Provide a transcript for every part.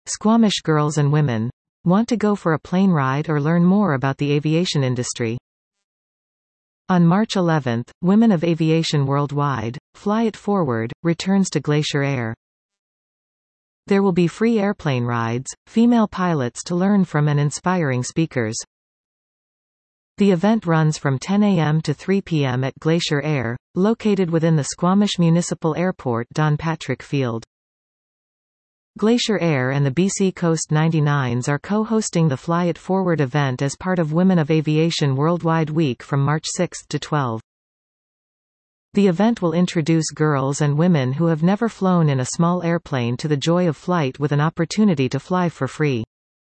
Squamish girls and women. Want to go for a plane ride or learn more about the aviation industry? On March 11, Women of Aviation Worldwide, Fly It Forward, returns to Glacier Air. There will be free airplane rides, female pilots to learn from and inspiring speakers. The event runs from 10 a.m. to 3 p.m. at Glacier Air, located within the Squamish Municipal Airport Don Patrick Field. Glacier Air and the BC Coast 99s are co-hosting the Fly It Forward event as part of Women of Aviation Worldwide Week from March 6 to 12. The event will introduce girls and women who have never flown in a small airplane to the joy of flight with an opportunity to fly for free.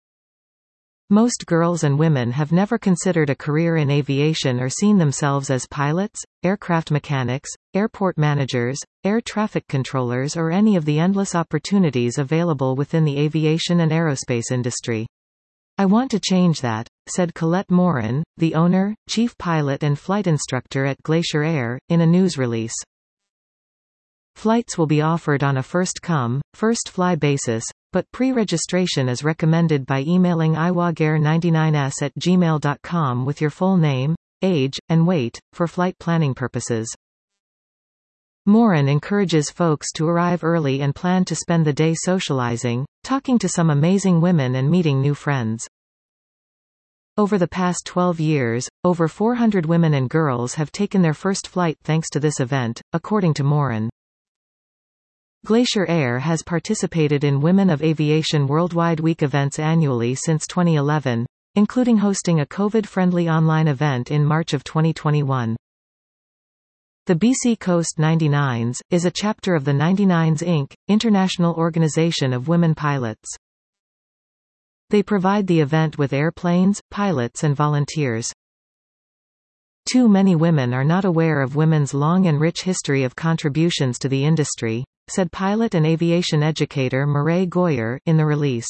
Most girls and women have never considered a career in aviation or seen themselves as pilots, aircraft mechanics, airport managers, air traffic controllers or any of the endless opportunities available within the aviation and aerospace industry. I want to change that, said Colette Morin, the owner, chief pilot and flight instructor at Glacier Air, in a news release. Flights will be offered on a first-come, first-fly basis, but pre-registration is recommended by emailing iwagare99s@gmail.com with your full name, age, and weight, for flight planning purposes. Morin encourages folks to arrive early and plan to spend the day socializing, talking to some amazing women and meeting new friends. Over the past 12 years, over 400 women and girls have taken their first flight thanks to this event, according to Morin. Glacier Air has participated in Women of Aviation Worldwide Week events annually since 2011, including hosting a COVID-friendly online event in March of 2021. The BC Coast 99s, is a chapter of the 99s Inc., International Organization of Women Pilots. They provide the event with airplanes, pilots and volunteers. Too many women are not aware of women's long and rich history of contributions to the industry, said pilot and aviation educator Mireille Goyer, in the release.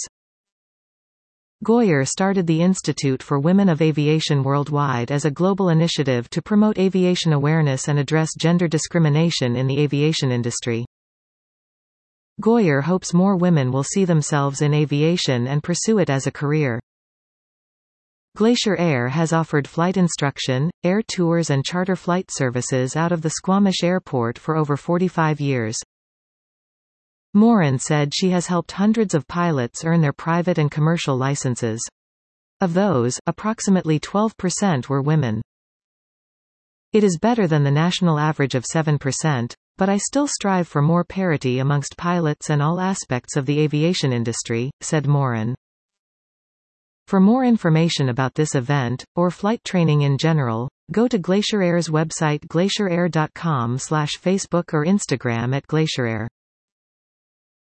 Goyer started the Institute for Women of Aviation Worldwide as a global initiative to promote aviation awareness and address gender discrimination in the aviation industry. Goyer hopes more women will see themselves in aviation and pursue it as a career. Glacier Air has offered flight instruction, air tours and charter flight services out of the Squamish Airport for over 45 years. Morin said she has helped hundreds of pilots earn their private and commercial licenses. Of those, approximately 12% were women. It is better than the national average of 7%, but I still strive for more parity amongst pilots and all aspects of the aviation industry, said Morin. For more information about this event, or flight training in general, go to Glacier Air's website glacierair.com/Facebook or Instagram @GlacierAir.